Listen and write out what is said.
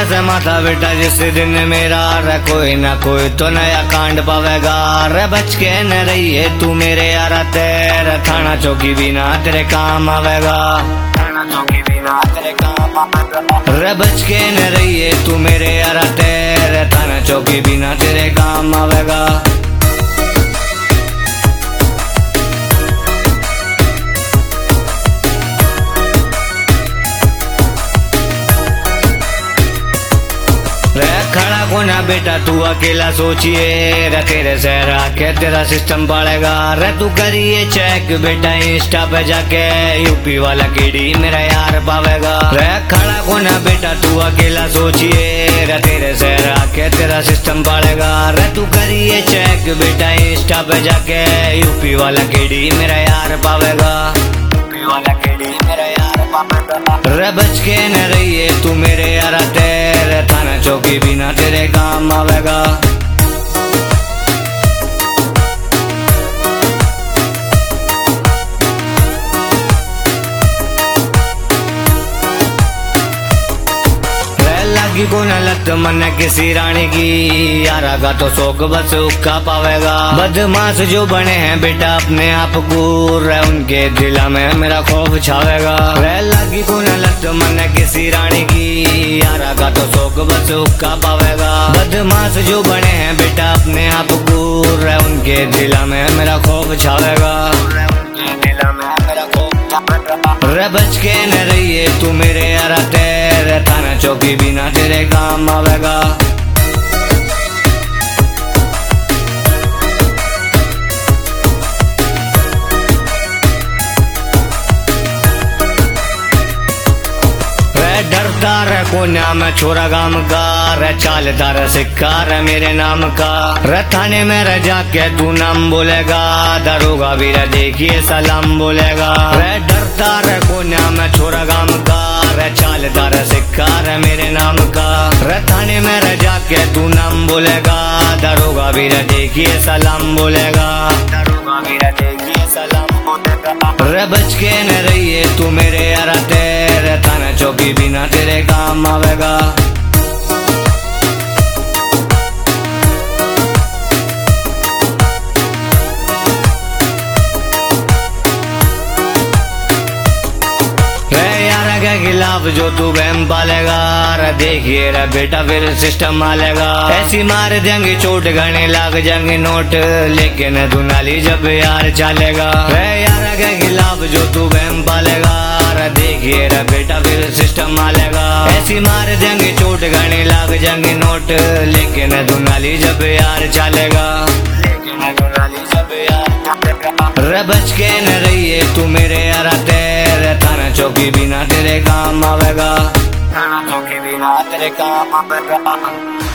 से माथा बेटा जिस दिन मेरा रे कोई ना कोई तो नया कांड पावेगा रे। बच के न रहिए तू मेरे यारा तेरे थाना चौकी बिना तेरे काम आवेगा। थाना चौकी बिना तेरे काम आवेगा रे। बच के न रहिए तू मेरे यारा तेरे थाना चौकी बिना तेरे काम आवेगा। रे खड़ा कोना बेटा तू अकेला सोचिए रे। तेरे शहर आके तेरा सिस्टम पड़ेगा रे। तू करिए चेक बेटा इंस्टा पे जाके यूपी वाला कीड़ी मेरा यार पावेगा रे। खड़ा कोना बेटा तू अकेला सोचिए रे। तेरे शहर आके तेरा सिस्टम पड़ेगा रे। तू करिए चेक बेटा इंस्टा पे जाके यूपी वाला कीड़ी मेरा यार पावेगा। यूपी वाला कीड़ी मेरा यार रे। बच के न रहिए तू मेरे यारा तेरे थाना चौकी बिना तेरे काम आवेगा। लगी को न लत मन किसी रानी की यारा का तो शौक बस उक्का पावेगा। बदमाश जो बने हैं बेटा अपने आप को रे उनके दिला में मेरा खौफ छावेगा रे। लगी को न लत मन किसी रानी की यारा का तो शौक बस उक्का पावेगा। बदमाश जो बने हैं बेटा अपने आप को रे उनके दिला में मेरा खौफ छावेगा। रे बच के न रहिए तू मेरे यारा तेरे थाना चौकी बिना तेरे काम आवेगा। डरता रे कोन्या में छोरा गाम का रे। चालता रे सिक्का रे मेरे नाम का रे। थाने में रे जाके तू नाम बोलेगा दरोगा भी रे देखिए सलाम बोलेगा रे। डरता रे कोन्या में छोरा गाम का रे। चालता रे सिक्का रे मेरे नाम का रे। थाने में रे जाके तू नाम बोलेगा दरोगा भी रे देखिए सलाम बोलेगा। दरोगा भी रे देखिए सलाम रे। बच के न रहिए तू मेरे यारा तेरे थाना चौकी बिना तेरे काम आवेगा। के खिलाफ जो तू बहम पालेगा रे देखिए रे बेटा फिर सिस्टम मालेगा। ऐसी मार देंगे चोट गने लग जाएंगे नोट लेकिन तू नाली जब यार चलेगा रे। यार के खिलाफ जो तू बहम पालेगा रे देखिए रे बेटा फिर सिस्टम मालेगा। ऐसी मार देंगे चोट गने लग जाएंगे नोट लेकिन तू नाली जब यार चलेगा। रे बच के न रहिए तू मेरे यारा तेरे थाना चौकी बिना तेरे काम आवेगा। थाना चौकी बिना तेरे काम आवेगा।